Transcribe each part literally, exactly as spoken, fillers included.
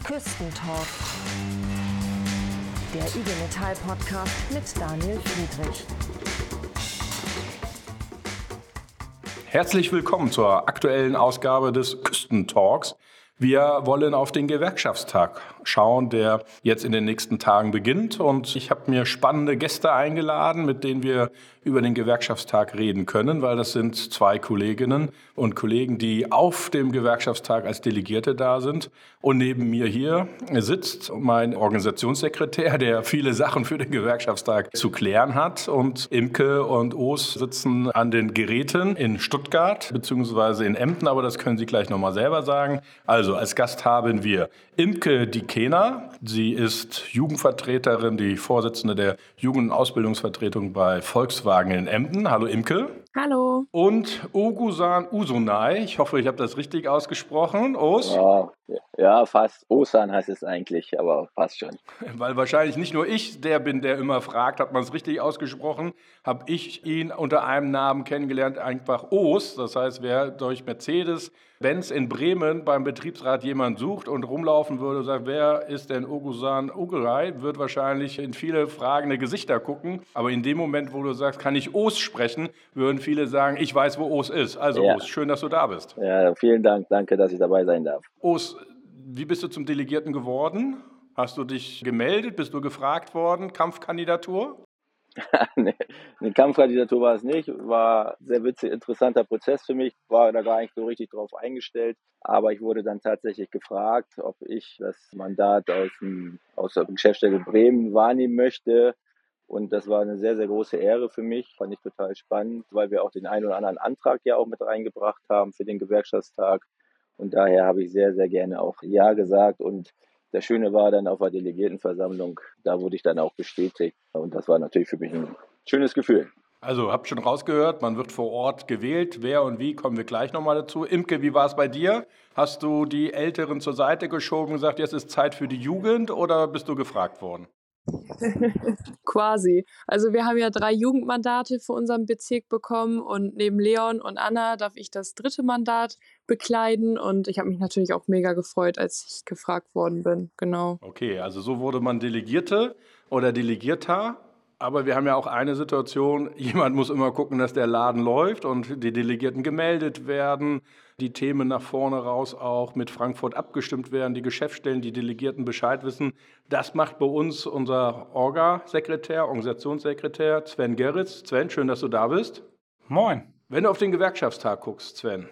Küstentalk, der I G Metall Podcast mit Daniel Friedrich. Herzlich willkommen zur aktuellen Ausgabe des Küstentalks. Wir wollen auf den Gewerkschaftstag schauen, der jetzt in den nächsten Tagen beginnt. Und ich habe mir spannende Gäste eingeladen, mit denen wir über den Gewerkschaftstag reden können, weil das sind zwei Kolleginnen und Kollegen, die auf dem Gewerkschaftstag als Delegierte da sind. Und neben mir hier sitzt mein Organisationssekretär, der viele Sachen für den Gewerkschaftstag zu klären hat. Und Imke und Os sitzen an den Geräten in Stuttgart bzw. in Emden, aber das können Sie gleich nochmal selber sagen. Also als Gast haben wir Imke Dikena. Sie ist Jugendvertreterin, die Vorsitzende der Jugend- und Ausbildungsvertretung bei Volkswagen in Emden. Hallo Imke. Hallo. Und Ogusan Usunay. Ich hoffe, ich habe das richtig ausgesprochen. Os? Ja, ja, fast. Osan heißt es eigentlich, aber passt schon. Weil wahrscheinlich nicht nur ich der bin, der immer fragt, hat man es richtig ausgesprochen, habe ich ihn unter einem Namen kennengelernt, einfach Os. Das heißt, wer durch Mercedes-Benz in Bremen beim Betriebsrat jemand sucht und rumlaufen würde und sagt, wer ist denn Ogusan Usunay, wird wahrscheinlich in viele fragende Gesichter gucken. Aber in dem Moment, wo du sagst, kann ich Os sprechen, würden viele sagen, ich weiß, wo Os ist. Also Ja. Os, schön, dass du da bist. Ja, vielen Dank, danke, dass ich dabei sein darf. Os, wie bist du zum Delegierten geworden? Hast du dich gemeldet? Bist du gefragt worden? Kampfkandidatur? nee, eine Kampfkandidatur war es nicht, war ein sehr witzig, interessanter Prozess für mich, war da gar nicht so richtig drauf eingestellt, aber ich wurde dann tatsächlich gefragt, ob ich das Mandat aus, dem, aus der Geschäftsstelle Bremen wahrnehmen möchte. Und das war eine sehr, sehr große Ehre für mich, fand ich total spannend, weil wir auch den einen oder anderen Antrag ja auch mit reingebracht haben für den Gewerkschaftstag. Und daher habe ich sehr, sehr gerne auch Ja gesagt. Und das Schöne war dann auf der Delegiertenversammlung, da wurde ich dann auch bestätigt. Und das war natürlich für mich ein schönes Gefühl. Also, habt schon rausgehört, man wird vor Ort gewählt. Wer und wie, kommen wir gleich nochmal dazu. Imke, wie war es bei dir? Hast du die Älteren zur Seite geschoben und gesagt, jetzt ist Zeit für die Jugend, oder bist du gefragt worden? Quasi. Also wir haben ja drei Jugendmandate für unseren Bezirk bekommen und neben Leon und Anna darf ich das dritte Mandat bekleiden und ich habe mich natürlich auch mega gefreut, als ich gefragt worden bin. Genau. Okay, also so wurde man Delegierte oder Delegierter. Aber wir haben ja auch eine Situation, jemand muss immer gucken, dass der Laden läuft und die Delegierten gemeldet werden, die Themen nach vorne raus auch mit Frankfurt abgestimmt werden, die Geschäftsstellen, die Delegierten Bescheid wissen. Das macht bei uns unser Orga-Sekretär, Organisationssekretär Sven Gerritz. Sven, schön, dass du da bist. Moin. Wenn du auf den Gewerkschaftstag guckst, Sven,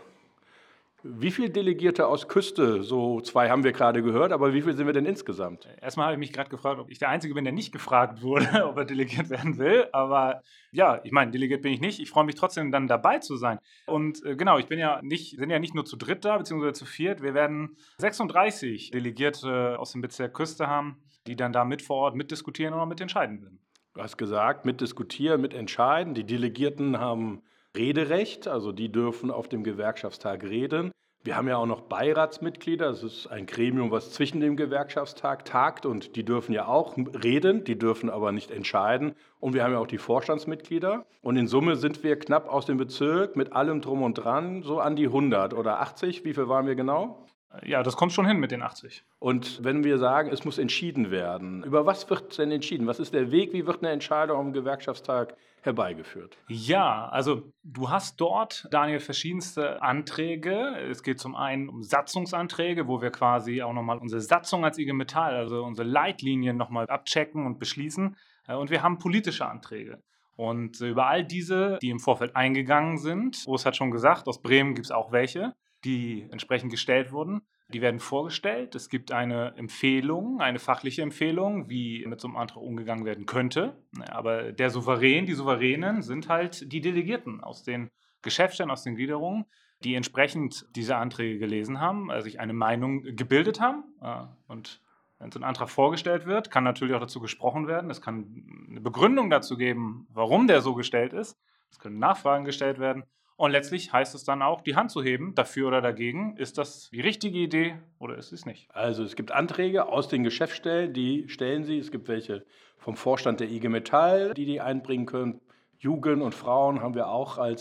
wie viele Delegierte aus Küste, so zwei haben wir gerade gehört, aber wie viele sind wir denn insgesamt? Erstmal habe ich mich gerade gefragt, ob ich der Einzige bin, der nicht gefragt wurde, ob er delegiert werden will. Aber ja, ich meine, delegiert bin ich nicht. Ich freue mich trotzdem, dann dabei zu sein. Und äh, genau, ich bin ja nicht, sind ja nicht nur zu dritt da, beziehungsweise zu viert. Wir werden sechsunddreißig Delegierte aus dem Bezirk Küste haben, die dann da mit vor Ort mitdiskutieren und auch mitentscheiden werden. Du hast gesagt, mitdiskutieren, mitentscheiden. Die Delegierten haben Rederecht, also die dürfen auf dem Gewerkschaftstag reden. Wir haben ja auch noch Beiratsmitglieder, das ist ein Gremium, was zwischen dem Gewerkschaftstag tagt und die dürfen ja auch reden, die dürfen aber nicht entscheiden. Und wir haben ja auch die Vorstandsmitglieder und in Summe sind wir knapp aus dem Bezirk mit allem drum und dran so an die hundert oder achtzig, wie viel waren wir genau? Ja, das kommt schon hin mit den achtzig. Und wenn wir sagen, es muss entschieden werden, über was wird denn entschieden? Was ist der Weg? Wie wird eine Entscheidung am Gewerkschaftstag herbeigeführt? Ja, also du hast dort, Daniel, verschiedenste Anträge. Es geht zum einen um Satzungsanträge, wo wir quasi auch nochmal unsere Satzung als I G Metall, also unsere Leitlinien nochmal abchecken und beschließen. Und wir haben politische Anträge. Und über all diese, die im Vorfeld eingegangen sind, Urs hat schon gesagt, aus Bremen gibt es auch welche, die entsprechend gestellt wurden. Die werden vorgestellt. Es gibt eine Empfehlung, eine fachliche Empfehlung, wie mit so einem Antrag umgegangen werden könnte. Aber der Souverän, die Souveränen sind halt die Delegierten aus den Geschäftsstellen, aus den Gliederungen, die entsprechend diese Anträge gelesen haben, also sich eine Meinung gebildet haben. Und wenn so ein Antrag vorgestellt wird, kann natürlich auch dazu gesprochen werden. Es kann eine Begründung dazu geben, warum der so gestellt ist. Es können Nachfragen gestellt werden. Und letztlich heißt es dann auch, die Hand zu heben, dafür oder dagegen. Ist das die richtige Idee oder ist es nicht? Also es gibt Anträge aus den Geschäftsstellen, die stellen sie. Es gibt welche vom Vorstand der I G Metall, die die einbringen können. Jugend und Frauen haben wir auch als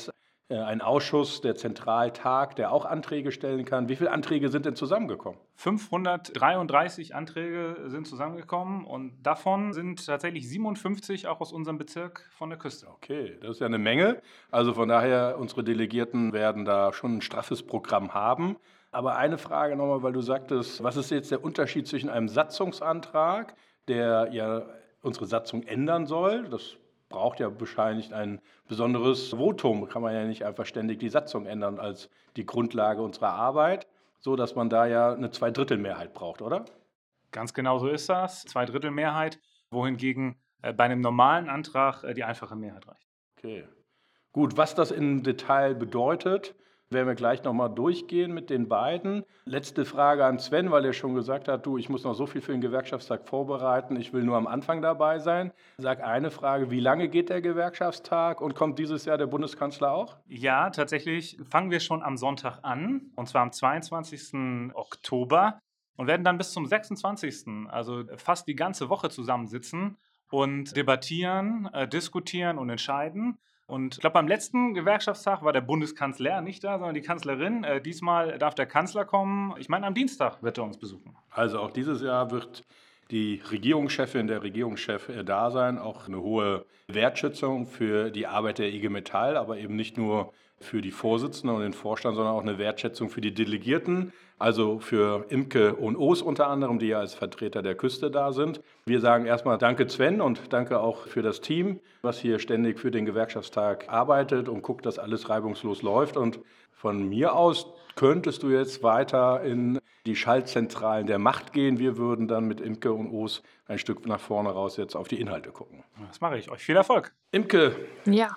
ein Ausschuss, der Zentraltag, der auch Anträge stellen kann. Wie viele Anträge sind denn zusammengekommen? fünfhundertdreiunddreißig Anträge sind zusammengekommen und davon sind tatsächlich siebenundfünfzig auch aus unserem Bezirk von der Küste. Okay, das ist ja eine Menge. Also von daher, unsere Delegierten werden da schon ein straffes Programm haben. Aber eine Frage nochmal, weil du sagtest, was ist jetzt der Unterschied zwischen einem Satzungsantrag, der ja unsere Satzung ändern soll, das braucht ja wahrscheinlich ein besonderes Votum, kann man ja nicht einfach ständig die Satzung ändern als die Grundlage unserer Arbeit, so dass man da ja eine Zweidrittelmehrheit braucht, oder? Ganz genau so ist das, Zweidrittelmehrheit, wohingegen äh, bei einem normalen Antrag äh, die einfache Mehrheit reicht. Okay, gut, was das im Detail bedeutet, werden wir gleich nochmal durchgehen mit den beiden. Letzte Frage an Sven, weil er schon gesagt hat, du, ich muss noch so viel für den Gewerkschaftstag vorbereiten, ich will nur am Anfang dabei sein. Sag eine Frage, wie lange geht der Gewerkschaftstag und kommt dieses Jahr der Bundeskanzler auch? Ja, tatsächlich fangen wir schon am Sonntag an, und zwar am zweiundzwanzigsten Oktober und werden dann bis zum sechsundzwanzigsten, also fast die ganze Woche zusammensitzen und debattieren, äh, diskutieren und entscheiden. Und ich glaube, beim letzten Gewerkschaftstag war der Bundeskanzler nicht da, sondern die Kanzlerin. Äh, diesmal darf der Kanzler kommen. Ich meine, am Dienstag wird er uns besuchen. Also auch dieses Jahr wird die Regierungschefin, der Regierungschef da sein. Auch eine hohe Wertschätzung für die Arbeit der I G Metall, aber eben nicht nur für die Vorsitzenden und den Vorstand, sondern auch eine Wertschätzung für die Delegierten, also für Imke und Oos unter anderem, die ja als Vertreter der Küste da sind. Wir sagen erstmal danke Sven und danke auch für das Team, was hier ständig für den Gewerkschaftstag arbeitet und guckt, dass alles reibungslos läuft. Und von mir aus könntest du jetzt weiter in die Schaltzentralen der Macht gehen. Wir würden dann mit Imke und Oos ein Stück nach vorne raus jetzt auf die Inhalte gucken. Das mache ich. Euch viel Erfolg. Imke, Ja.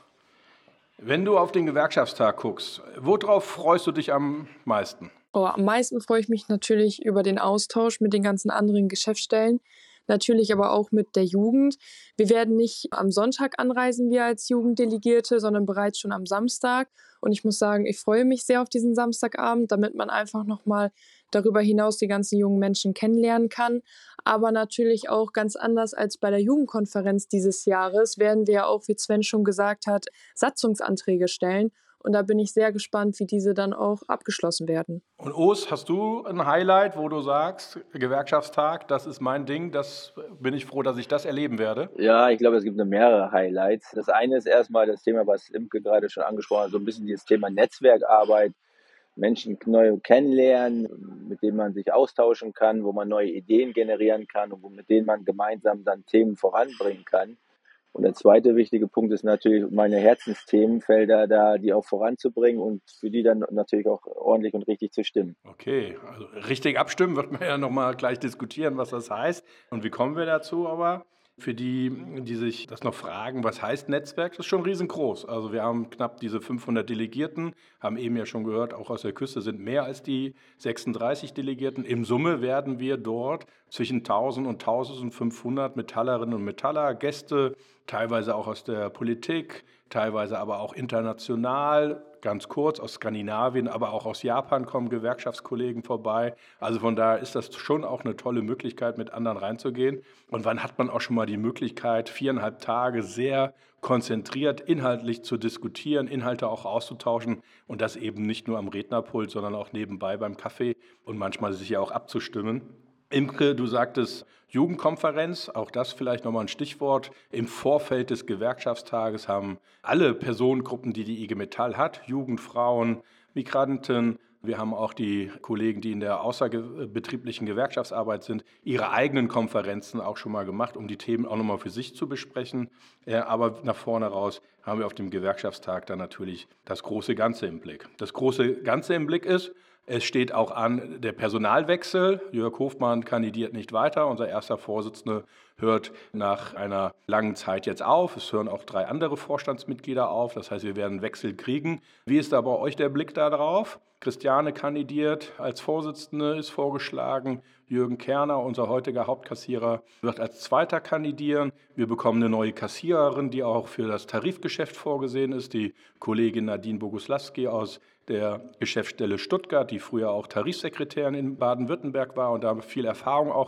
wenn du auf den Gewerkschaftstag guckst, worauf freust du dich am meisten? Oh, am meisten freue ich mich natürlich über den Austausch mit den ganzen anderen Geschäftsstellen, natürlich aber auch mit der Jugend. Wir werden nicht am Sonntag anreisen, wir als Jugenddelegierte, sondern bereits schon am Samstag. Und ich muss sagen, ich freue mich sehr auf diesen Samstagabend, damit man einfach nochmal darüber hinaus die ganzen jungen Menschen kennenlernen kann. Aber natürlich auch ganz anders als bei der Jugendkonferenz dieses Jahres werden wir auch, wie Sven schon gesagt hat, Satzungsanträge stellen. Und da bin ich sehr gespannt, wie diese dann auch abgeschlossen werden. Und Oos, hast du ein Highlight, wo du sagst, Gewerkschaftstag, das ist mein Ding, das bin ich froh, dass ich das erleben werde? Ja, ich glaube, es gibt mehrere Highlights. Das eine ist erstmal das Thema, was Imke gerade schon angesprochen hat, so ein bisschen dieses Thema Netzwerkarbeit, Menschen neu kennenlernen, mit denen man sich austauschen kann, wo man neue Ideen generieren kann und mit denen man gemeinsam dann Themen voranbringen kann. Und der zweite wichtige Punkt ist natürlich, meine Herzensthemenfelder da, die auch voranzubringen und für die dann natürlich auch ordentlich und richtig zu stimmen. Okay, also richtig abstimmen wird man ja nochmal gleich diskutieren, was das heißt und wie kommen wir dazu, aber für die, die sich das noch fragen, was heißt Netzwerk, das ist schon riesengroß. Also wir haben knapp diese fünfhundert Delegierten, haben eben ja schon gehört, auch aus der Küste sind mehr als die sechsunddreißig Delegierten. Im Summe werden wir dort zwischen tausend und eintausendfünfhundert Metallerinnen und Metaller, Gäste, teilweise auch aus der Politik, teilweise aber auch international, ganz kurz aus Skandinavien, aber auch aus Japan kommen Gewerkschaftskollegen vorbei. Also von daher ist das schon auch eine tolle Möglichkeit, mit anderen reinzugehen. Und wann hat man auch schon mal die Möglichkeit, viereinhalb Tage sehr konzentriert inhaltlich zu diskutieren, Inhalte auch auszutauschen und das eben nicht nur am Rednerpult, sondern auch nebenbei beim Kaffee und manchmal sich ja auch abzustimmen. Imke, du sagtest Jugendkonferenz, auch das vielleicht nochmal ein Stichwort. Im Vorfeld des Gewerkschaftstages haben alle Personengruppen, die die I G Metall hat, Jugend, Frauen, Migranten, wir haben auch die Kollegen, die in der außerbetrieblichen Gewerkschaftsarbeit sind, ihre eigenen Konferenzen auch schon mal gemacht, um die Themen auch nochmal für sich zu besprechen. Aber nach vorne raus haben wir auf dem Gewerkschaftstag dann natürlich das große Ganze im Blick. Das große Ganze im Blick ist, es steht auch an der Personalwechsel. Jörg Hofmann kandidiert nicht weiter. Unser erster Vorsitzender hört nach einer langen Zeit jetzt auf. Es hören auch drei andere Vorstandsmitglieder auf. Das heißt, wir werden einen Wechsel kriegen. Wie ist da bei euch der Blick darauf? Christiane kandidiert als Vorsitzende, ist vorgeschlagen. Jürgen Kerner, unser heutiger Hauptkassierer, wird als Zweiter kandidieren. Wir bekommen eine neue Kassiererin, die auch für das Tarifgeschäft vorgesehen ist. Die Kollegin Nadine Boguslawski aus der Geschäftsstelle Stuttgart, die früher auch Tarifsekretärin in Baden-Württemberg war und da viel Erfahrung auch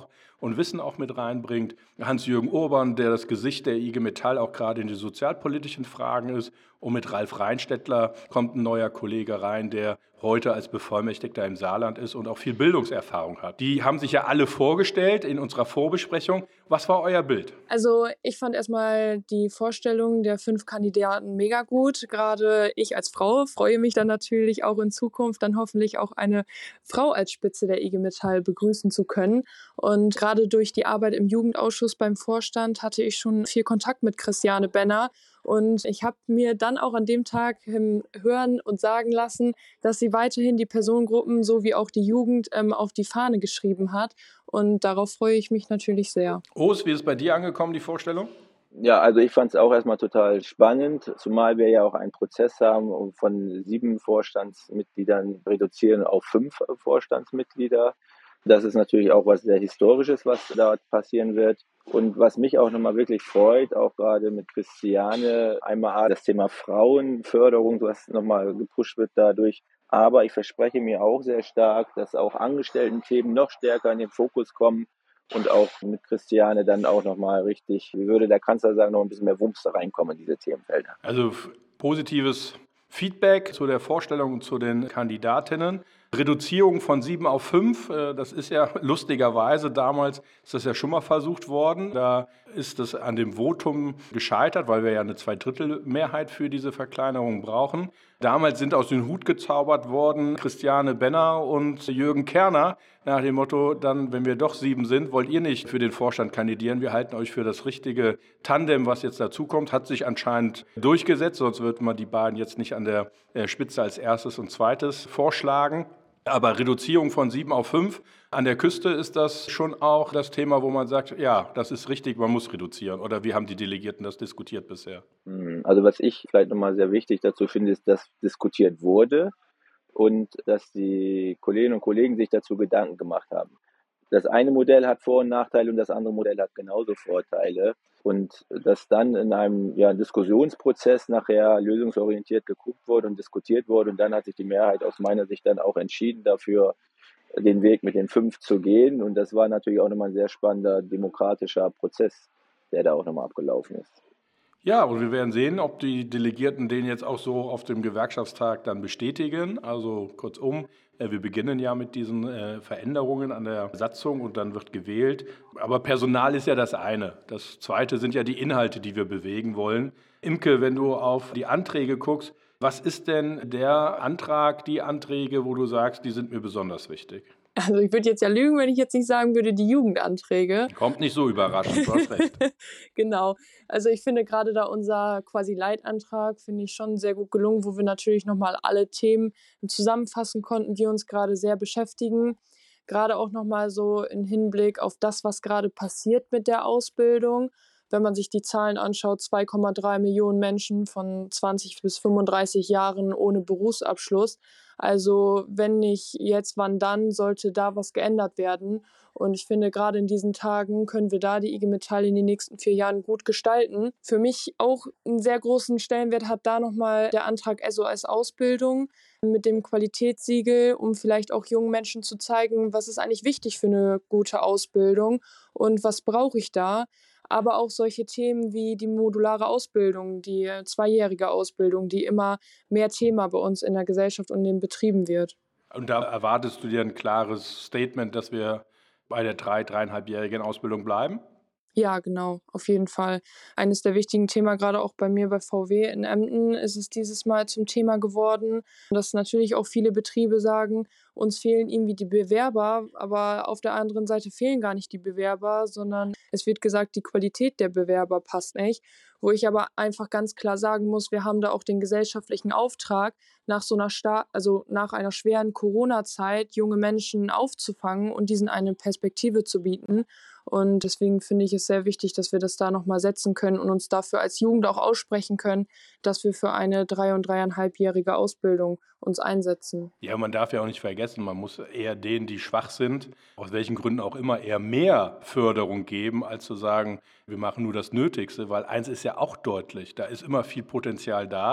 und Wissen auch mit reinbringt. Hans-Jürgen Urban, der das Gesicht der I G Metall auch gerade in die sozialpolitischen Fragen ist. Und mit Ralf Reinstettler kommt ein neuer Kollege rein, der heute als Bevollmächtigter im Saarland ist und auch viel Bildungserfahrung hat. Die haben sich ja alle vorgestellt in unserer Vorbesprechung. Was war euer Bild? Also ich fand erstmal die Vorstellung der fünf Kandidaten mega gut. Gerade ich als Frau freue mich dann natürlich auch in Zukunft dann hoffentlich auch eine Frau als Spitze der I G Metall begrüßen zu können. Und gerade durch die Arbeit im Jugendausschuss beim Vorstand hatte ich schon viel Kontakt mit Christiane Benner. Und ich habe mir dann auch an dem Tag ähm, hören und sagen lassen, dass sie weiterhin die Personengruppen sowie auch die Jugend ähm, auf die Fahne geschrieben hat. Und darauf freue ich mich natürlich sehr. Urs, wie ist es bei dir angekommen, die Vorstellung? Ja, also ich fand es auch erstmal total spannend, zumal wir ja auch einen Prozess haben und von sieben Vorstandsmitgliedern reduzieren auf fünf Vorstandsmitglieder. Das ist natürlich auch was sehr Historisches, was dort passieren wird. Und was mich auch nochmal wirklich freut, auch gerade mit Christiane, einmal das Thema Frauenförderung, was nochmal gepusht wird dadurch. Aber ich verspreche mir auch sehr stark, dass auch Angestellten-Themen noch stärker in den Fokus kommen und auch mit Christiane dann auch nochmal richtig, wie würde der Kanzler sagen, noch ein bisschen mehr Wumms da reinkommen in diese Themenfelder. Also positives Feedback zu der Vorstellung und zu den Kandidatinnen. Reduzierung von sieben auf fünf, das ist ja lustigerweise, damals ist das ja schon mal versucht worden. Da ist es an dem Votum gescheitert, weil wir ja eine Zweidrittelmehrheit für diese Verkleinerung brauchen. Damals sind aus dem Hut gezaubert worden Christiane Benner und Jürgen Kerner nach dem Motto, dann, wenn wir doch sieben sind, wollt ihr nicht für den Vorstand kandidieren. Wir halten euch für das richtige Tandem, was jetzt dazukommt. Hat sich anscheinend durchgesetzt, sonst wird man die beiden jetzt nicht an der Spitze als erstes und zweites vorschlagen. Aber Reduzierung von sieben auf fünf an der Küste ist das schon auch das Thema, wo man sagt, ja, das ist richtig, man muss reduzieren. Oder wie haben die Delegierten das diskutiert bisher? Also was ich vielleicht nochmal sehr wichtig dazu finde, ist, dass diskutiert wurde und dass die Kolleginnen und Kollegen sich dazu Gedanken gemacht haben. Das eine Modell hat Vor- und Nachteile und das andere Modell hat genauso Vorteile. Und dass dann in einem ja, Diskussionsprozess nachher lösungsorientiert geguckt wurde und diskutiert wurde. Und dann hat sich die Mehrheit aus meiner Sicht dann auch entschieden dafür, den Weg mit den fünf zu gehen. Und das war natürlich auch nochmal ein sehr spannender demokratischer Prozess, der da auch nochmal abgelaufen ist. Ja, und wir werden sehen, ob die Delegierten den jetzt auch so auf dem Gewerkschaftstag dann bestätigen. Also kurzum, wir beginnen ja mit diesen äh, Veränderungen an der Satzung und dann wird gewählt. Aber Personal ist ja das eine. Das zweite sind ja die Inhalte, die wir bewegen wollen. Imke, wenn du auf die Anträge guckst, was ist denn der Antrag, die Anträge, wo du sagst, die sind mir besonders wichtig? Also ich würde jetzt ja lügen, wenn ich jetzt nicht sagen würde, die Jugendanträge. Kommt nicht so überraschend, du hast recht. Genau. Also ich finde gerade da unser quasi Leitantrag, finde ich schon sehr gut gelungen, wo wir natürlich nochmal alle Themen zusammenfassen konnten, die uns gerade sehr beschäftigen. Gerade auch nochmal so im Hinblick auf das, was gerade passiert mit der Ausbildung. Wenn man sich die Zahlen anschaut, zwei Komma drei Millionen Menschen von zwanzig bis fünfunddreißig Jahren ohne Berufsabschluss. Also wenn nicht jetzt, wann dann, sollte da was geändert werden. Und ich finde, gerade in diesen Tagen können wir da die I G Metall in den nächsten vier Jahren gut gestalten. Für mich auch einen sehr großen Stellenwert hat da nochmal der Antrag S O S Ausbildung mit dem Qualitätssiegel, um vielleicht auch jungen Menschen zu zeigen, was ist eigentlich wichtig für eine gute Ausbildung und was brauche ich da. Aber auch solche Themen wie die modulare Ausbildung, die zweijährige Ausbildung, die immer mehr Thema bei uns in der Gesellschaft und in den Betrieben wird. Und da erwartest du dir ein klares Statement, dass wir bei der drei-, dreieinhalbjährigen Ausbildung bleiben? Ja, genau, auf jeden Fall. Eines der wichtigen Themen, gerade auch bei mir bei V W in Emden, ist es dieses Mal zum Thema geworden, dass natürlich auch viele Betriebe sagen, uns fehlen irgendwie die Bewerber, aber auf der anderen Seite fehlen gar nicht die Bewerber, sondern es wird gesagt, die Qualität der Bewerber passt nicht. Wo ich aber einfach ganz klar sagen muss, wir haben da auch den gesellschaftlichen Auftrag, nach so einer Star- also nach einer schweren Corona-Zeit junge Menschen aufzufangen und diesen eine Perspektive zu bieten. Und deswegen finde ich es sehr wichtig, dass wir das da nochmal setzen können und uns dafür als Jugend auch aussprechen können, dass wir für eine drei- und dreieinhalbjährige Ausbildung uns einsetzen. Ja, man darf ja auch nicht vergessen, man muss eher denen, die schwach sind, aus welchen Gründen auch immer, eher mehr Förderung geben, als zu sagen, wir machen nur das Nötigste, weil eins ist ja auch deutlich, da ist immer viel Potenzial da.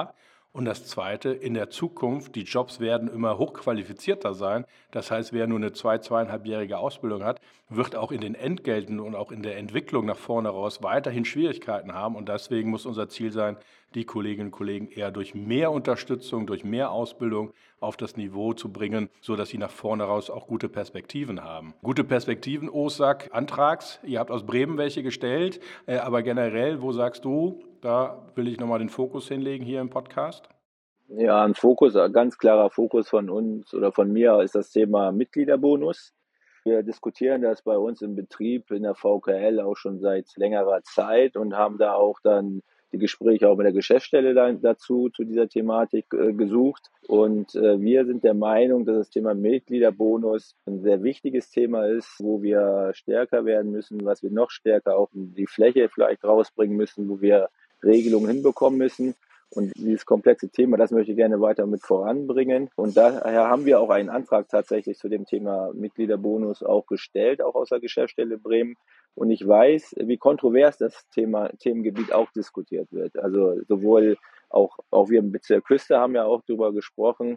Und das Zweite, in der Zukunft, die Jobs werden immer hochqualifizierter sein. Das heißt, wer nur eine zwei-, zweieinhalbjährige Ausbildung hat, wird auch in den Entgelten und auch in der Entwicklung nach vorne raus weiterhin Schwierigkeiten haben. Und deswegen muss unser Ziel sein, die Kolleginnen und Kollegen eher durch mehr Unterstützung, durch mehr Ausbildung auf das Niveau zu bringen, sodass sie nach vorne raus auch gute Perspektiven haben. Gute Perspektiven, Osak, Antrags. Ihr habt aus Bremen welche gestellt, äh, aber generell, wo sagst du, da will ich nochmal den Fokus hinlegen hier im Podcast? Ja, ein Fokus, ein ganz klarer Fokus von uns oder von mir ist das Thema Mitgliederbonus. Wir diskutieren das bei uns im Betrieb in der V K L auch schon seit längerer Zeit und haben da auch dann die Gespräche auch mit der Geschäftsstelle da, dazu, zu dieser Thematik äh, gesucht. Und äh, wir sind der Meinung, dass das Thema Mitgliederbonus ein sehr wichtiges Thema ist, wo wir stärker werden müssen, was wir noch stärker auch in die Fläche vielleicht rausbringen müssen, wo wir Regelungen hinbekommen müssen. Und dieses komplexe Thema, das möchte ich gerne weiter mit voranbringen. Und daher haben wir auch einen Antrag tatsächlich zu dem Thema Mitgliederbonus auch gestellt, auch aus der Geschäftsstelle Bremen. Und ich weiß, wie kontrovers das Thema, Themengebiet auch diskutiert wird. Also sowohl auch, auch wir im Bezirk Küste haben ja auch darüber gesprochen.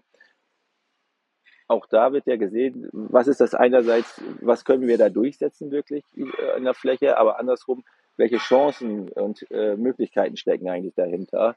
Auch da wird ja gesehen, was ist das einerseits, was können wir da durchsetzen wirklich in der Fläche, aber andersrum, welche Chancen und äh, Möglichkeiten stecken eigentlich dahinter.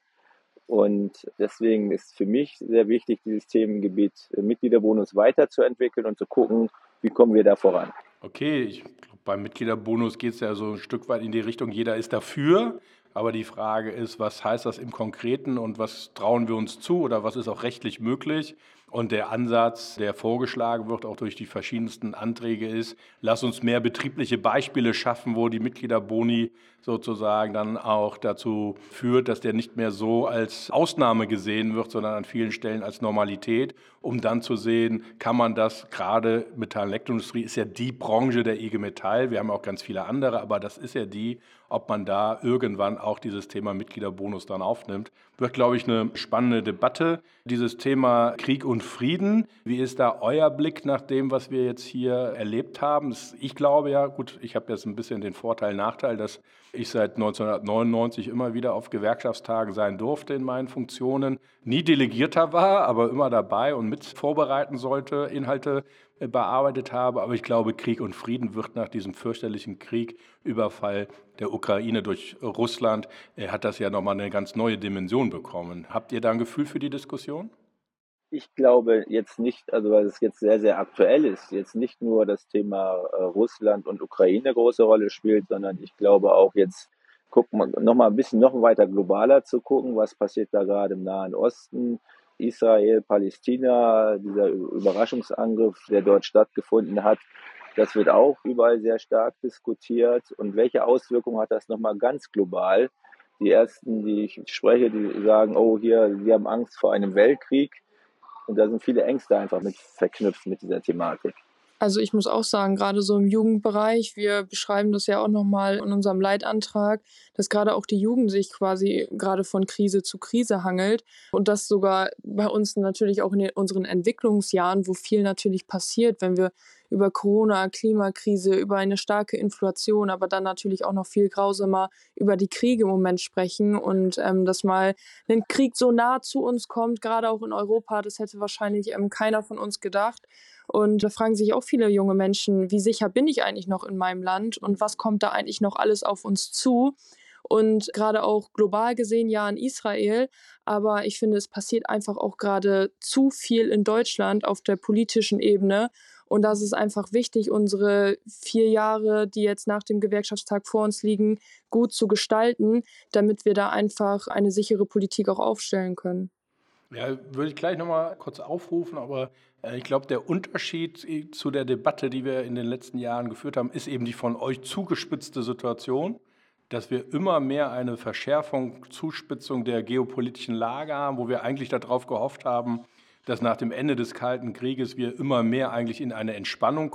Und deswegen ist für mich sehr wichtig, dieses Themengebiet Mitgliederbonus weiterzuentwickeln und zu gucken, wie kommen wir da voran. Okay, ich glaube, beim Mitgliederbonus geht es ja so ein Stück weit in die Richtung, jeder ist dafür. Aber die Frage ist, was heißt das im Konkreten und was trauen wir uns zu oder was ist auch rechtlich möglich? Und der Ansatz, der vorgeschlagen wird, auch durch die verschiedensten Anträge ist, lass uns mehr betriebliche Beispiele schaffen, wo die Mitgliederboni sozusagen dann auch dazu führt, dass der nicht mehr so als Ausnahme gesehen wird, sondern an vielen Stellen als Normalität, um dann zu sehen, kann man das, gerade Metall- und Elektroindustrie ist ja die Branche der I G Metall, wir haben auch ganz viele andere, aber das ist ja die, ob man da irgendwann auch dieses Thema Mitgliederbonus dann aufnimmt. Wird, glaube ich, eine spannende Debatte. Dieses Thema Krieg und Frieden, wie ist da euer Blick nach dem, was wir jetzt hier erlebt haben? Ich glaube ja, gut, ich habe jetzt ein bisschen den Vorteil, Nachteil, dass ich seit neunzehnhundertneunundneunzig immer wieder auf Gewerkschaftstagen sein durfte in meinen Funktionen, nie Delegierter war, aber immer dabei und mit vorbereiten sollte, Inhalte bearbeitet habe. Aber ich glaube, Krieg und Frieden wird nach diesem fürchterlichen Krieg, Überfall der Ukraine durch Russland, hat das ja nochmal eine ganz neue Dimension bekommen. Habt ihr da ein Gefühl für die Diskussion? Ich glaube jetzt nicht, also weil es jetzt sehr, sehr aktuell ist, jetzt nicht nur das Thema äh, Russland und Ukraine eine große Rolle spielt, sondern ich glaube auch jetzt, gucken wir nochmal ein bisschen noch weiter globaler zu gucken, was passiert da gerade im Nahen Osten, Israel, Palästina, dieser Überraschungsangriff, der dort stattgefunden hat. Das wird auch überall sehr stark diskutiert. Und welche Auswirkungen hat das nochmal ganz global? Die ersten, die ich spreche, die sagen, oh, hier, wir haben Angst vor einem Weltkrieg. Und da sind viele Ängste einfach mit verknüpft mit dieser Thematik. Also ich muss auch sagen, gerade so im Jugendbereich, wir beschreiben das ja auch nochmal in unserem Leitantrag, dass gerade auch die Jugend sich quasi gerade von Krise zu Krise hangelt und das sogar bei uns natürlich auch in den, unseren Entwicklungsjahren, wo viel natürlich passiert, wenn wir über Corona, Klimakrise, über eine starke Inflation, aber dann natürlich auch noch viel grausamer über die Kriege im Moment sprechen und ähm, dass mal ein Krieg so nah zu uns kommt, gerade auch in Europa, das hätte wahrscheinlich ähm, keiner von uns gedacht. Und da fragen sich auch viele junge Menschen, wie sicher bin ich eigentlich noch in meinem Land und was kommt da eigentlich noch alles auf uns zu? Und gerade auch global gesehen, ja, in Israel. Aber ich finde, es passiert einfach auch gerade zu viel in Deutschland auf der politischen Ebene. Und da ist es einfach wichtig, unsere vier Jahre, die jetzt nach dem Gewerkschaftstag vor uns liegen, gut zu gestalten, damit wir da einfach eine sichere Politik auch aufstellen können. Ja, würde ich gleich nochmal kurz aufrufen, aber äh, ich glaube, der Unterschied zu der Debatte, die wir in den letzten Jahren geführt haben, ist eben die von euch zugespitzte Situation, dass wir immer mehr eine Verschärfung, Zuspitzung der geopolitischen Lage haben, wo wir eigentlich darauf gehofft haben, dass nach dem Ende des Kalten Krieges wir immer mehr eigentlich in eine Entspannung kommen.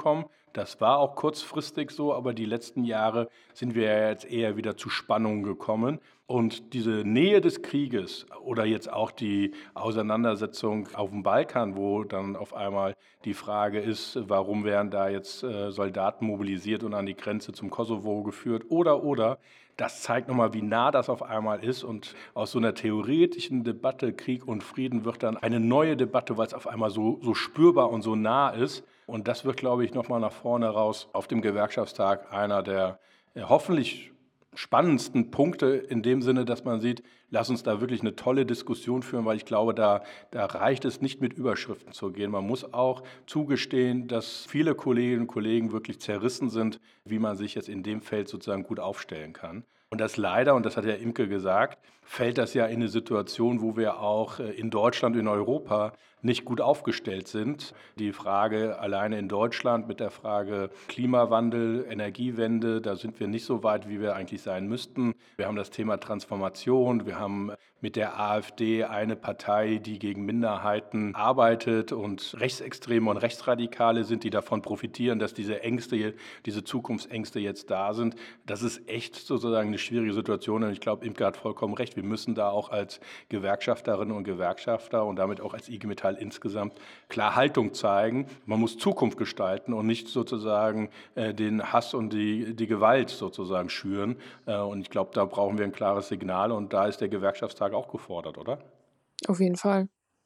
Das war auch kurzfristig so, aber die letzten Jahre sind wir ja jetzt eher wieder zu Spannungen gekommen. Und diese Nähe des Krieges oder jetzt auch die Auseinandersetzung auf dem Balkan, wo dann auf einmal die Frage ist, warum werden da jetzt äh, Soldaten mobilisiert und an die Grenze zum Kosovo geführt oder, oder, das zeigt nochmal, wie nah das auf einmal ist. Und aus so einer theoretischen Debatte Krieg und Frieden wird dann eine neue Debatte, weil es auf einmal so, so spürbar und so nah ist. Und das wird, glaube ich, nochmal nach vorne raus auf dem Gewerkschaftstag einer der äh, hoffentlich spannendsten Punkte in dem Sinne, dass man sieht, lass uns da wirklich eine tolle Diskussion führen, weil ich glaube, da, da reicht es nicht mit Überschriften zu gehen. Man muss auch zugestehen, dass viele Kolleginnen und Kollegen wirklich zerrissen sind, wie man sich jetzt in dem Feld sozusagen gut aufstellen kann. Und das leider, und das hat ja Imke gesagt, fällt das ja in eine Situation, wo wir auch in Deutschland, in Europa nicht gut aufgestellt sind. Die Frage alleine in Deutschland mit der Frage Klimawandel, Energiewende, da sind wir nicht so weit, wie wir eigentlich sein müssten. Wir haben das Thema Transformation, wir haben mit der AfD eine Partei, die gegen Minderheiten arbeitet und Rechtsextreme und Rechtsradikale sind, die davon profitieren, dass diese Ängste, diese Zukunftsängste jetzt da sind. Das ist echt sozusagen eine schwierige Situation und ich glaube, Imke hat vollkommen recht. Wir müssen da auch als Gewerkschafterinnen und Gewerkschafter und damit auch als I G Metall insgesamt klar Haltung zeigen. Man muss Zukunft gestalten und nicht sozusagen äh, den Hass und die, die Gewalt sozusagen schüren. Äh, und ich glaube, da brauchen wir ein klares Signal und da ist der Gewerkschaftstag auch gefordert, oder? Auf jeden Fall.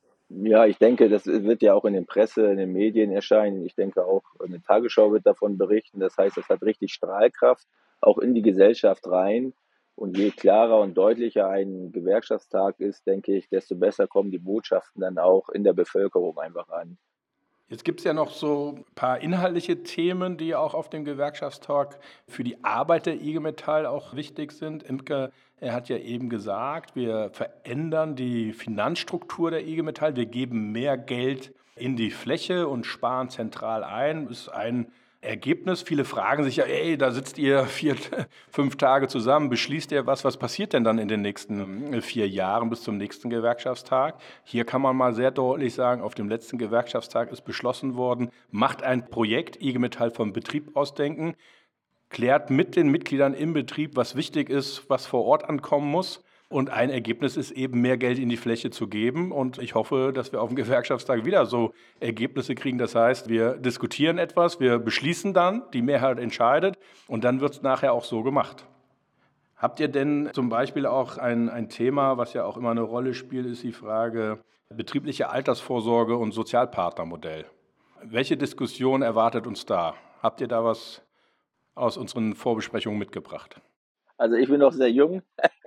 Ja, ich denke, das wird ja auch in den Presse, in den Medien erscheinen. Ich denke auch, eine Tagesschau wird davon berichten. Das heißt, das hat richtig Strahlkraft, auch in die Gesellschaft rein. Und je klarer und deutlicher ein Gewerkschaftstag ist, denke ich, desto besser kommen die Botschaften dann auch in der Bevölkerung einfach an. Jetzt gibt es ja noch so ein paar inhaltliche Themen, die auch auf dem Gewerkschaftstag für die Arbeit der I G Metall auch wichtig sind. Imke, er hat ja eben gesagt, wir verändern die Finanzstruktur der I G Metall. Wir geben mehr Geld in die Fläche und sparen zentral ein. Das ist ein Ergebnis. Viele fragen sich ja, ey, da sitzt ihr vier, fünf Tage zusammen, beschließt ihr was, was passiert denn dann in den nächsten vier Jahren bis zum nächsten Gewerkschaftstag? Hier kann man mal sehr deutlich sagen, auf dem letzten Gewerkschaftstag ist beschlossen worden, macht ein Projekt, I G Metall vom Betrieb aus denken, klärt mit den Mitgliedern im Betrieb, was wichtig ist, was vor Ort ankommen muss. Und ein Ergebnis ist eben, mehr Geld in die Fläche zu geben. Und ich hoffe, dass wir auf dem Gewerkschaftstag wieder so Ergebnisse kriegen. Das heißt, wir diskutieren etwas, wir beschließen dann, die Mehrheit entscheidet und dann wird es nachher auch so gemacht. Habt ihr denn zum Beispiel auch ein, ein Thema, was ja auch immer eine Rolle spielt, ist die Frage betriebliche Altersvorsorge und Sozialpartnermodell. Welche Diskussion erwartet uns da? Habt ihr da was aus unseren Vorbesprechungen mitgebracht? Also ich bin noch sehr jung,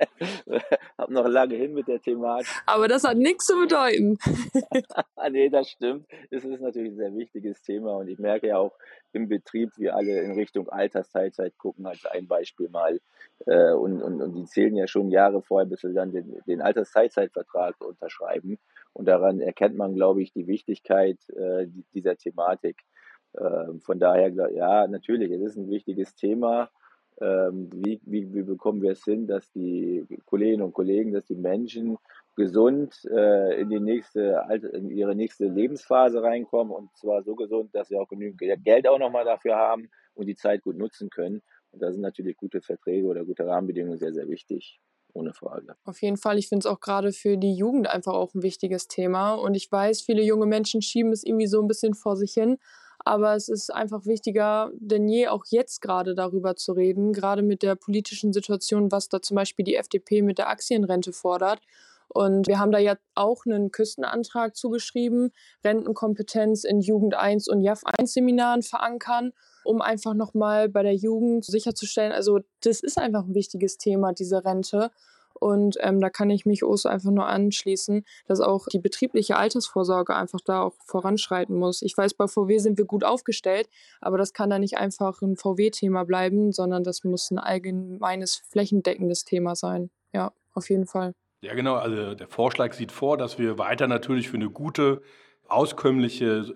habe noch lange hin mit der Thematik. Aber das hat nichts zu bedeuten. Nee, das stimmt. Es ist natürlich ein sehr wichtiges Thema und ich merke ja auch im Betrieb, wie alle in Richtung Altersteilzeit gucken, als ein Beispiel mal. Äh, und, und, und die zählen ja schon Jahre vorher, bis sie dann den, den Altersteilzeitvertrag unterschreiben. Und daran erkennt man, glaube ich, die Wichtigkeit äh, dieser Thematik. Äh, von daher, ja, natürlich, es ist ein wichtiges Thema. Ähm, wie, wie, wie bekommen wir es hin, dass die Kolleginnen und Kollegen, dass die Menschen gesund äh, in die nächste in ihre nächste Lebensphase reinkommen und zwar so gesund, dass sie auch genügend Geld auch nochmal dafür haben und die Zeit gut nutzen können. Und da sind natürlich gute Verträge oder gute Rahmenbedingungen sehr, sehr wichtig. Ohne Frage. Auf jeden Fall. Ich finde es auch gerade für die Jugend einfach auch ein wichtiges Thema. Und ich weiß, viele junge Menschen schieben es irgendwie so ein bisschen vor sich hin. Aber es ist einfach wichtiger denn je, auch jetzt gerade darüber zu reden, gerade mit der politischen Situation, was da zum Beispiel die F D P mit der Aktienrente fordert. Und wir haben da ja auch einen Küstenantrag zugeschrieben, Rentenkompetenz in Jugend eins und J A F eins Seminaren verankern, um einfach nochmal bei der Jugend sicherzustellen, also das ist einfach ein wichtiges Thema, diese Rente. Und ähm, da kann ich mich Urs einfach nur anschließen, dass auch die betriebliche Altersvorsorge einfach da auch voranschreiten muss. Ich weiß, bei V W sind wir gut aufgestellt, aber das kann da nicht einfach ein V W-Thema bleiben, sondern das muss ein allgemeines, flächendeckendes Thema sein. Ja, auf jeden Fall. Ja, genau. Also der Vorschlag sieht vor, dass wir weiter natürlich für eine gute, auskömmliche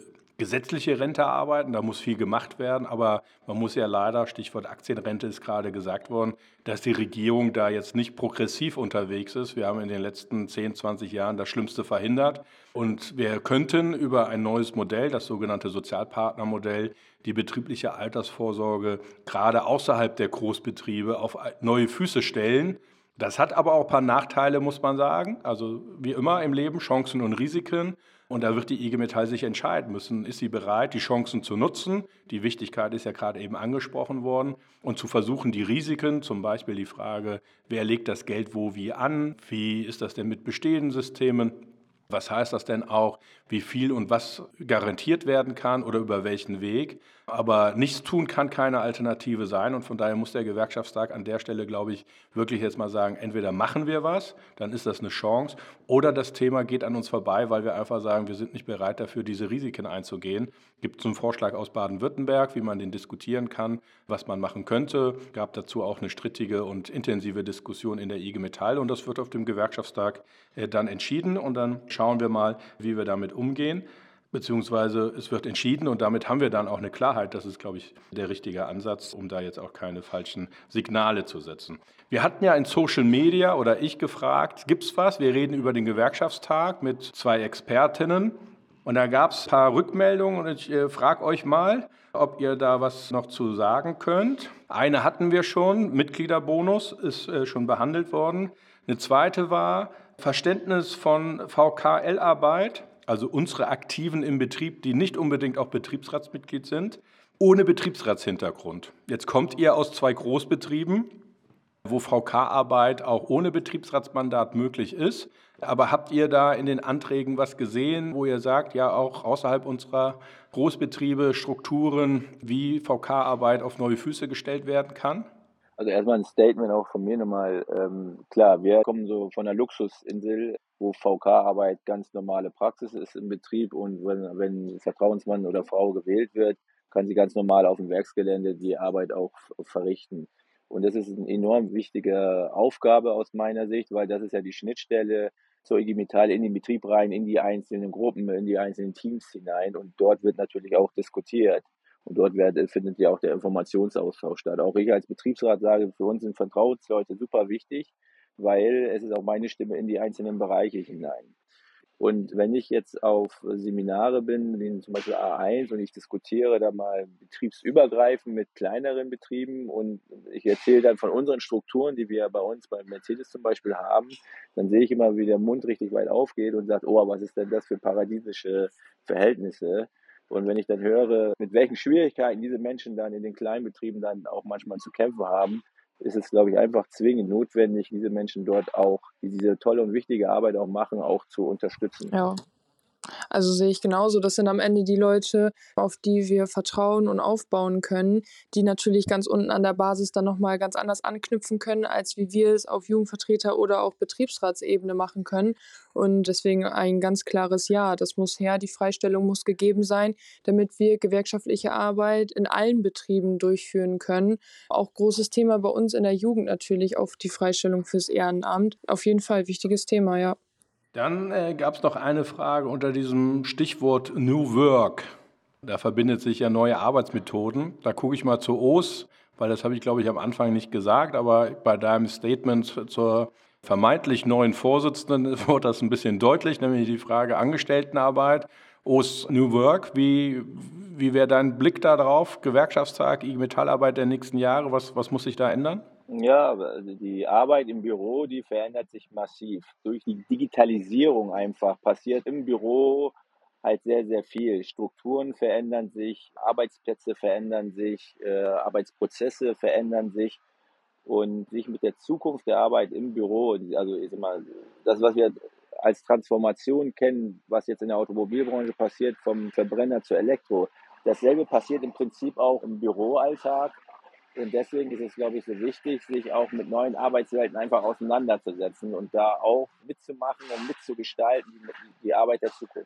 gesetzliche Rente arbeiten, da muss viel gemacht werden, aber man muss ja leider, Stichwort Aktienrente ist gerade gesagt worden, dass die Regierung da jetzt nicht progressiv unterwegs ist. Wir haben in den letzten zehn, zwanzig Jahren das Schlimmste verhindert und wir könnten über ein neues Modell, das sogenannte Sozialpartnermodell, die betriebliche Altersvorsorge gerade außerhalb der Großbetriebe auf neue Füße stellen. Das hat aber auch ein paar Nachteile, muss man sagen. Also wie immer im Leben, Chancen und Risiken. Und da wird die I G Metall sich entscheiden müssen, ist sie bereit, die Chancen zu nutzen? Die Wichtigkeit ist ja gerade eben angesprochen worden. Und zu versuchen, die Risiken, zum Beispiel die Frage, wer legt das Geld wo wie an? Wie ist das denn mit bestehenden Systemen? Was heißt das denn auch, wie viel und was garantiert werden kann oder über welchen Weg? Aber nichts tun kann keine Alternative sein und von daher muss der Gewerkschaftstag an der Stelle, glaube ich, wirklich jetzt mal sagen, entweder machen wir was, dann ist das eine Chance, oder das Thema geht an uns vorbei, weil wir einfach sagen, wir sind nicht bereit dafür, diese Risiken einzugehen. Gibt es einen Vorschlag aus Baden-Württemberg, wie man den diskutieren kann, was man machen könnte. Gab dazu auch eine strittige und intensive Diskussion in der I G Metall und das wird auf dem Gewerkschaftstag äh, dann entschieden und dann schauen wir mal, wie wir damit umgehen. Beziehungsweise es wird entschieden und damit haben wir dann auch eine Klarheit. Das ist, glaube ich, der richtige Ansatz, um da jetzt auch keine falschen Signale zu setzen. Wir hatten ja in Social Media oder ich gefragt, gibt es was? Wir reden über den Gewerkschaftstag mit zwei Expertinnen und da gab es ein paar Rückmeldungen und ich äh, frage euch mal, ob ihr da was noch zu sagen könnt. Eine hatten wir schon, Mitgliederbonus ist äh, schon behandelt worden. Eine zweite war Verständnis von V K L-Arbeit. Also unsere Aktiven im Betrieb, die nicht unbedingt auch Betriebsratsmitglied sind, ohne Betriebsratshintergrund. Jetzt kommt ihr aus zwei Großbetrieben, wo V K-Arbeit auch ohne Betriebsratsmandat möglich ist. Aber habt ihr da in den Anträgen was gesehen, wo ihr sagt, ja auch außerhalb unserer Großbetriebe, Strukturen, wie V K-Arbeit auf neue Füße gestellt werden kann? Also erstmal ein Statement auch von mir nochmal. Ähm, klar, wir kommen so von der Luxusinsel, wo V K-Arbeit ganz normale Praxis ist im Betrieb und wenn, wenn Vertrauensmann oder Frau gewählt wird, kann sie ganz normal auf dem Werksgelände die Arbeit auch verrichten. Und das ist eine enorm wichtige Aufgabe aus meiner Sicht, weil das ist ja die Schnittstelle zur I G Metall in den Betrieb rein, in die einzelnen Gruppen, in die einzelnen Teams hinein und dort wird natürlich auch diskutiert. Und dort wird, findet ja auch der Informationsaustausch statt. Auch ich als Betriebsrat sage, für uns sind Vertrauensleute super wichtig, weil es ist auch meine Stimme in die einzelnen Bereiche hinein. Und wenn ich jetzt auf Seminare bin, wie zum Beispiel A eins, und ich diskutiere da mal betriebsübergreifend mit kleineren Betrieben und ich erzähle dann von unseren Strukturen, die wir bei uns bei Mercedes zum Beispiel haben, dann sehe ich immer, wie der Mund richtig weit aufgeht und sagt, oh, was ist denn das für paradiesische Verhältnisse? Und wenn ich dann höre, mit welchen Schwierigkeiten diese Menschen dann in den kleinen Betrieben dann auch manchmal zu kämpfen haben, ist es, glaube ich, einfach zwingend notwendig, diese Menschen dort auch, die diese tolle und wichtige Arbeit auch machen, auch zu unterstützen. Ja. Also sehe ich genauso. Das sind am Ende die Leute, auf die wir vertrauen und aufbauen können, die natürlich ganz unten an der Basis dann nochmal ganz anders anknüpfen können, als wie wir es auf Jugendvertreter- oder auch Betriebsratsebene machen können. Und deswegen ein ganz klares Ja. Das muss her, die Freistellung muss gegeben sein, damit wir gewerkschaftliche Arbeit in allen Betrieben durchführen können. Auch großes Thema bei uns in der Jugend natürlich, auch die Freistellung fürs Ehrenamt. Auf jeden Fall wichtiges Thema, ja. Dann äh, gab es noch eine Frage unter diesem Stichwort New Work. Da verbindet sich ja neue Arbeitsmethoden. Da gucke ich mal zu Oos, weil das habe ich, glaube ich, am Anfang nicht gesagt, aber bei deinem Statement zur vermeintlich neuen Vorsitzenden wurde das ein bisschen deutlich, nämlich die Frage Angestelltenarbeit. Oos New Work, wie, wie wäre dein Blick da drauf? Gewerkschaftstag, I G Metallarbeit der nächsten Jahre, was, was muss sich da ändern? Ja, aber die Arbeit im Büro, die verändert sich massiv. Durch die Digitalisierung einfach passiert im Büro halt sehr, sehr viel. Strukturen verändern sich, Arbeitsplätze verändern sich, äh, Arbeitsprozesse verändern sich. Und sich mit der Zukunft der Arbeit im Büro, also ich sag mal, das, was wir als Transformation kennen, was jetzt in der Automobilbranche passiert, vom Verbrenner zu Elektro, dasselbe passiert im Prinzip auch im Büroalltag. Und deswegen ist es, glaube ich, so wichtig, sich auch mit neuen Arbeitswelten einfach auseinanderzusetzen und da auch mitzumachen und mitzugestalten, die, die Arbeit der Zukunft.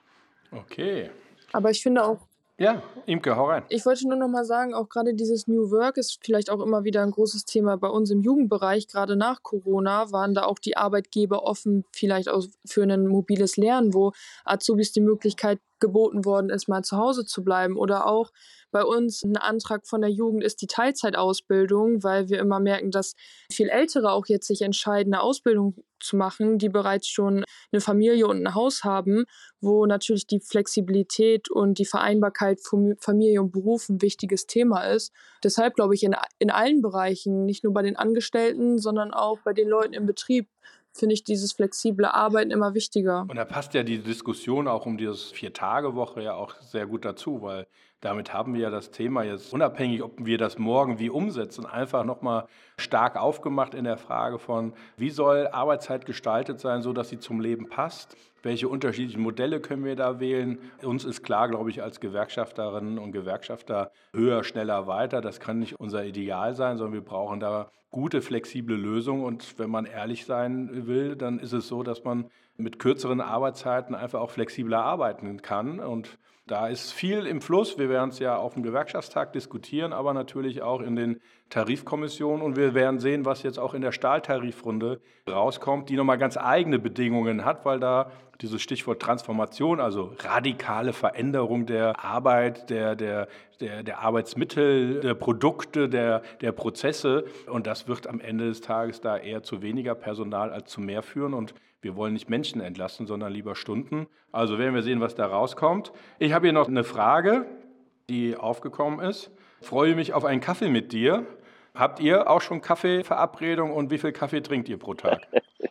Okay. Aber ich finde auch, Ja, Imke, hau rein. ich wollte nur noch mal sagen, auch gerade dieses New Work ist vielleicht auch immer wieder ein großes Thema bei uns im Jugendbereich. Gerade nach Corona waren da auch die Arbeitgeber offen, vielleicht auch für ein mobiles Lernen, wo Azubis die Möglichkeit geboten worden ist, mal zu Hause zu bleiben. Oder auch bei uns ein Antrag von der Jugend ist die Teilzeitausbildung, weil wir immer merken, dass viel Ältere auch jetzt sich entscheiden, eine Ausbildung zu machen, die bereits schon eine Familie und ein Haus haben, wo natürlich die Flexibilität und die Vereinbarkeit von Familie und Beruf ein wichtiges Thema ist. Deshalb glaube ich, in, in allen Bereichen, nicht nur bei den Angestellten, sondern auch bei den Leuten im Betrieb, finde ich dieses flexible Arbeiten immer wichtiger. Und da passt ja die Diskussion auch um dieses Vier-Tage-Woche ja auch sehr gut dazu, weil damit haben wir ja das Thema jetzt, unabhängig, ob wir das morgen wie umsetzen, einfach nochmal stark aufgemacht in der Frage von, wie soll Arbeitszeit gestaltet sein, so dass sie zum Leben passt? Welche unterschiedlichen Modelle können wir da wählen? Uns ist klar, glaube ich, als Gewerkschafterinnen und Gewerkschafter höher, schneller, weiter. Das kann nicht unser Ideal sein, sondern wir brauchen da gute, flexible Lösungen. Und wenn man ehrlich sein will, dann ist es so, dass man mit kürzeren Arbeitszeiten einfach auch flexibler arbeiten kann. Und da ist viel im Fluss. Wir werden es ja auf dem Gewerkschaftstag diskutieren, aber natürlich auch in den Tarifkommissionen. Und wir werden sehen, was jetzt auch in der Stahltarifrunde rauskommt, die nochmal ganz eigene Bedingungen hat, weil da dieses Stichwort Transformation, also radikale Veränderung der Arbeit, der, der, der, der Arbeitsmittel, der Produkte, der, der Prozesse. Und das wird am Ende des Tages da eher zu weniger Personal als zu mehr führen. Und wir wollen nicht Menschen entlasten, sondern lieber Stunden. Also werden wir sehen, was da rauskommt. Ich habe hier noch eine Frage, die aufgekommen ist. Ich freue mich auf einen Kaffee mit dir. Habt ihr auch schon Kaffeeverabredung und wie viel Kaffee trinkt ihr pro Tag?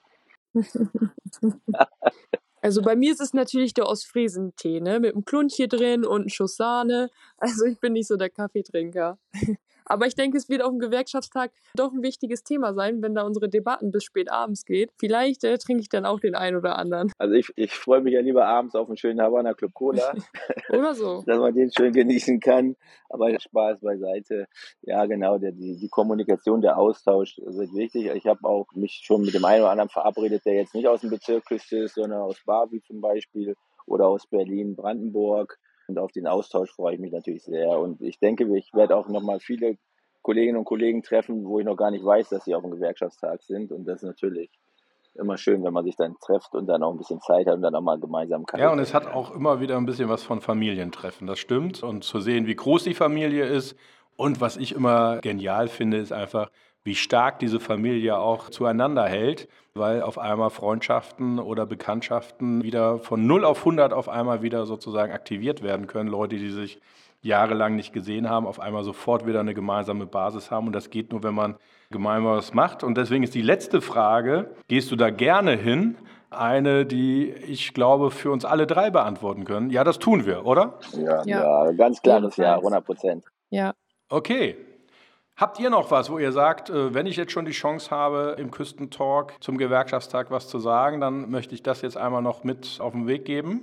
Also bei mir ist es natürlich der Ostfriesentee, ne, mit einem Klunche drin und einem Schuss Sahne. Also ich bin nicht so der Kaffeetrinker. Aber ich denke, es wird auf dem Gewerkschaftstag doch ein wichtiges Thema sein, wenn da unsere Debatten bis spät abends geht. Vielleicht äh, trinke ich dann auch den einen oder anderen. Also ich, ich freue mich ja lieber abends auf einen schönen Havana Club Cola. Oder so. Dass man den schön genießen kann. Aber Spaß beiseite. Ja, genau, der, die, die Kommunikation, der Austausch wird wichtig. Ich habe auch mich schon mit dem einen oder anderen verabredet, der jetzt nicht aus dem Bezirk Küste ist, sondern aus Barby zum Beispiel oder aus Berlin, Brandenburg. Und auf den Austausch freue ich mich natürlich sehr. Und ich denke, ich werde auch nochmal viele Kolleginnen und Kollegen treffen, wo ich noch gar nicht weiß, dass sie auf dem Gewerkschaftstag sind. Und das ist natürlich immer schön, wenn man sich dann trifft und dann auch ein bisschen Zeit hat und dann auch mal gemeinsam kann. Ja, und es hat auch immer wieder ein bisschen was von Familientreffen, das stimmt. Und zu sehen, wie groß die Familie ist. Und was ich immer genial finde, ist einfach, wie stark diese Familie auch zueinander hält, weil auf einmal Freundschaften oder Bekanntschaften wieder von null auf hundert auf einmal wieder sozusagen aktiviert werden können. Leute, die sich jahrelang nicht gesehen haben, auf einmal sofort wieder eine gemeinsame Basis haben. Und das geht nur, wenn man gemeinsam was macht. Und deswegen ist die letzte Frage, gehst du da gerne hin? Eine, die ich glaube, für uns alle drei beantworten können. Ja, das tun wir, oder? Ja, Ja. ja ganz klares Ja, Jedenfalls. hundert Prozent. Ja. Okay. Habt ihr noch was, wo ihr sagt, äh, wenn ich jetzt schon die Chance habe, im Küstentalk zum Gewerkschaftstag was zu sagen, dann möchte ich das jetzt einmal noch mit auf den Weg geben?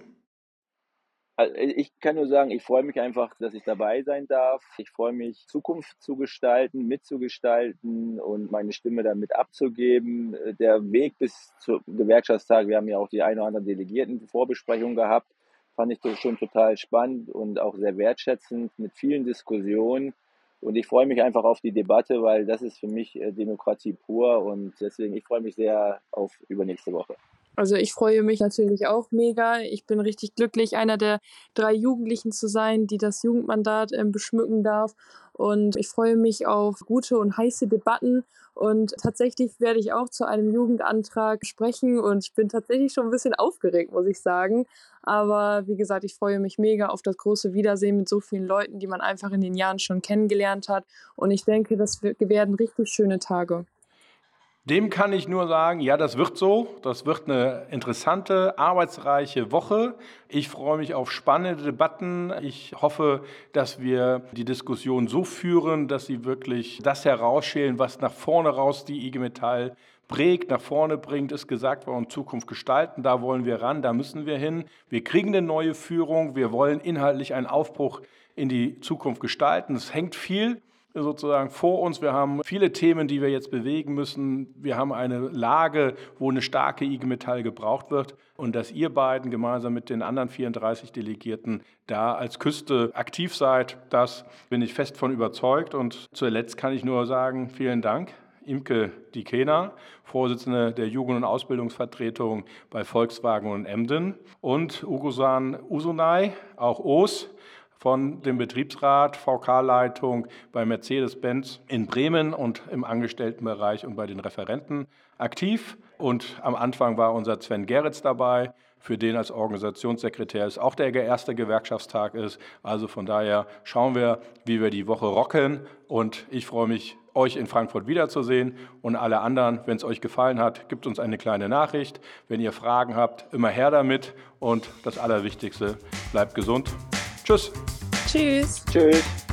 Also ich kann nur sagen, ich freue mich einfach, dass ich dabei sein darf. Ich freue mich, Zukunft zu gestalten, mitzugestalten und meine Stimme damit abzugeben. Der Weg bis zum Gewerkschaftstag, wir haben ja auch die eine oder andere Delegiertenvorbesprechung gehabt, fand ich das schon total spannend und auch sehr wertschätzend mit vielen Diskussionen. Und ich freue mich einfach auf die Debatte, weil das ist für mich äh, Demokratie pur und deswegen, ich freue mich sehr auf übernächste Woche. Also ich freue mich natürlich auch mega. Ich bin richtig glücklich, einer der drei Jugendlichen zu sein, die das Jugendmandat ähm, beschmücken darf. Und ich freue mich auf gute und heiße Debatten. Und tatsächlich werde ich auch zu einem Jugendantrag sprechen. Und ich bin tatsächlich schon ein bisschen aufgeregt, muss ich sagen. Aber wie gesagt, ich freue mich mega auf das große Wiedersehen mit so vielen Leuten, die man einfach in den Jahren schon kennengelernt hat. Und ich denke, das werden richtig schöne Tage. Dem kann ich nur sagen, ja, das wird so. Das wird eine interessante, arbeitsreiche Woche. Ich freue mich auf spannende Debatten. Ich hoffe, dass wir die Diskussion so führen, dass sie wirklich das herausschälen, was nach vorne raus die I G Metall prägt, nach vorne bringt, ist gesagt worden, Zukunft gestalten. Da wollen wir ran, da müssen wir hin. Wir kriegen eine neue Führung. Wir wollen inhaltlich einen Aufbruch in die Zukunft gestalten. Es hängt viel sozusagen vor uns. Wir haben viele Themen, die wir jetzt bewegen müssen. Wir haben eine Lage, wo eine starke I G Metall gebraucht wird. Und dass ihr beiden gemeinsam mit den anderen vierunddreißig Delegierten da als Küste aktiv seid, das bin ich fest von überzeugt. Und zuletzt kann ich nur sagen, vielen Dank. Imke Dikena, Vorsitzende der Jugend- und Ausbildungsvertretung bei Volkswagen und Emden, und Ugusan Usunay, auch Oos, von dem Betriebsrat, V K-Leitung bei Mercedes-Benz in Bremen und im Angestelltenbereich und bei den Referenten aktiv. Und am Anfang war unser Sven Gerritz dabei, für den als Organisationssekretär es auch der erste Gewerkschaftstag ist. Also von daher schauen wir, wie wir die Woche rocken. Und ich freue mich, euch in Frankfurt wiederzusehen. Und alle anderen, wenn es euch gefallen hat, gebt uns eine kleine Nachricht. Wenn ihr Fragen habt, immer her damit. Und das Allerwichtigste, bleibt gesund. Tschüss. Tschüss. Tschüss.